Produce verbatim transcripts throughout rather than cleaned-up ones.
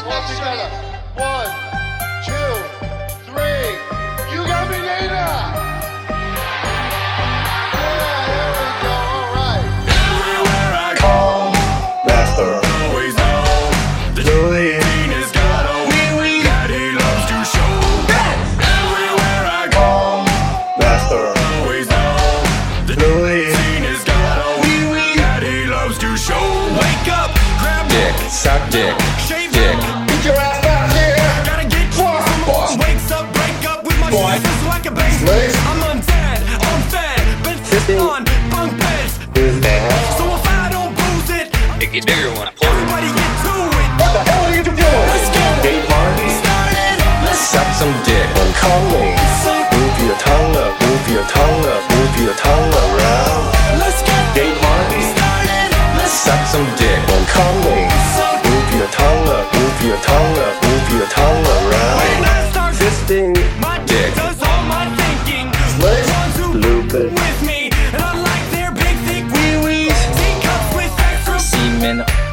All together. One, two, three. You got me, Nina. Yeah, there we go. All right. Everywhere I go, Master. always know the Louis. teen has got a wee wee that he loves to show. Everywhere I go, Master. always know the Louis. teen has got a wee wee that he loves to show. Wake up, grab Dick, suck dick, shave dick. Get your ass back here. Gotta get close. Boy. Wakes up, break up with my Boy. sisters so I can base. Please. I'm undead, unfed, been sitting on bunk beds. Who's that? So if I don't booze it, It get bigger when I pull. everybody get to it. What the hell are you doing? Let's go. Gay party. Started. Let's Suck some dick. Don't call me. Move your tongue up. Move your tongue up. Move your tongue around. let's go. Gay party. Started. Let's Suck some dick. Don't call me. Move your tongue up. Move your tongue up. Move your tongue when around. I start Fisting. my Dick. dick does all my thinking. Let's Ones who Lupin. with me, and I like their big thick wee wees. Teacups with extra. Semen.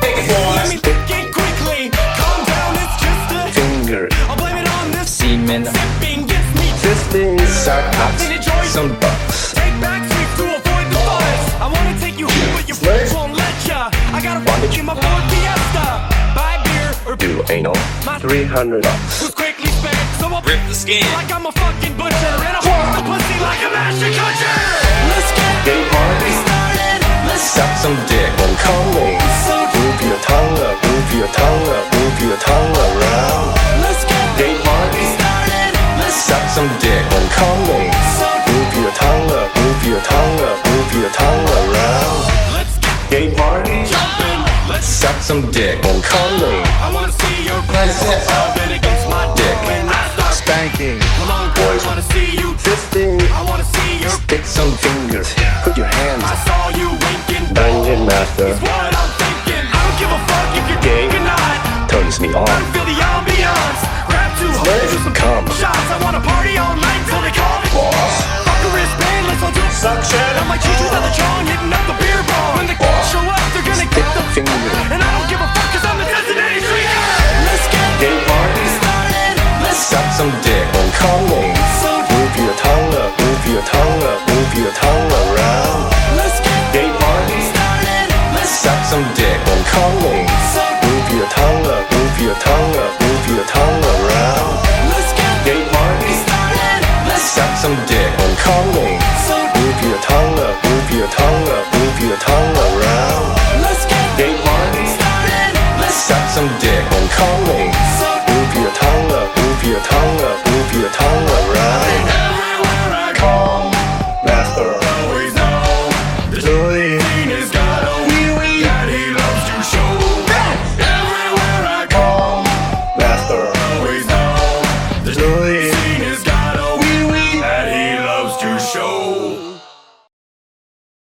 Let me think it quickly. Calm down, it's just a. Finger. I'll blame it on this. Semen. Sipping gets me. Fisting. Suck nuts. Then enjoy Some bucks. Take back streets to avoid the buzz. I wanna take you home, but your friends won't let ya. I gotta fuck in my Ford Fiesta. Buy beer or Do anal. my Three hundred bucks. was quickly spent. So I'll Rip the skin. like I'm a fucking butcher, and I want the pussy like a master catcher. Let's get Gay party. started. Let's Suck some dick. Don't call me. Move your tongue up. Move your tongue up. Move your tongue around. let's get Gay party. started. Let's Suck some dick. Don't call me. Move your tongue up. Move your tongue up. Move your tongue around. let's get Gay party. jumping. Let's Suck some dick. Don't call me. I wanna see your breath rubbing against my dick when I start Spanking. Come on, boys, wanna see you. Fisting. I wanna see your. Stick some Fingers. Put your hands. I saw you winking. Dungeon Master. What I'm thinking. I don't give a fuck if you're Gay. gay or not. Turns me on. Feel the ambiance. Grab two hoes with some Come. shots. I wanna party all night till they call me boss. Fuck a wristband, let's all do Suction. I'm like teachers at the John hitting up the beer bong. When the show up, they're gonna get the Finger. and I don't give a fuck 'cause I'm the designated drinker. Let's get Gay party. started. Let's Suck some dick. Don't call me. Move your tongue up. Move your tongue up. Move your tongue around. let's get Gay party. started. Let's Suck some dick. Don't call me. Move your tongue up. Move your tongue up. Move your tongue around. let's get Gay party. started. Let's Suck some dick. Don't call me. Move your tongue up. Move your tongue up. Move your tongue around. let's get Gay party. started. Let's Suck some dick. Don't call me.